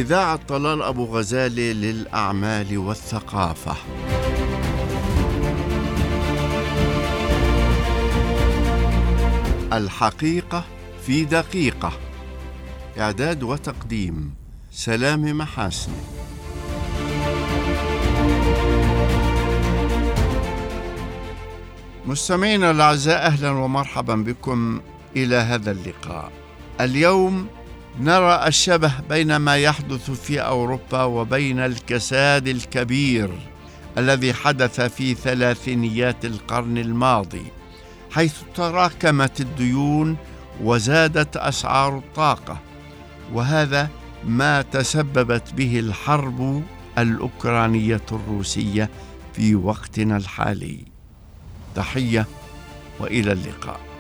إذاعة طلال أبو غزالة للأعمال والثقافة. الحقيقة في دقيقة. إعداد وتقديم سلام محاسن. مستمعينا الأعزاء، أهلا ومرحبا بكم إلى هذا اللقاء. اليوم نرى الشبه بين ما يحدث في أوروبا وبين الكساد الكبير الذي حدث في ثلاثينيات القرن الماضي، حيث تراكمت الديون وزادت أسعار الطاقة، وهذا ما تسببت به الحرب الأوكرانية الروسية في وقتنا الحالي. تحية وإلى اللقاء.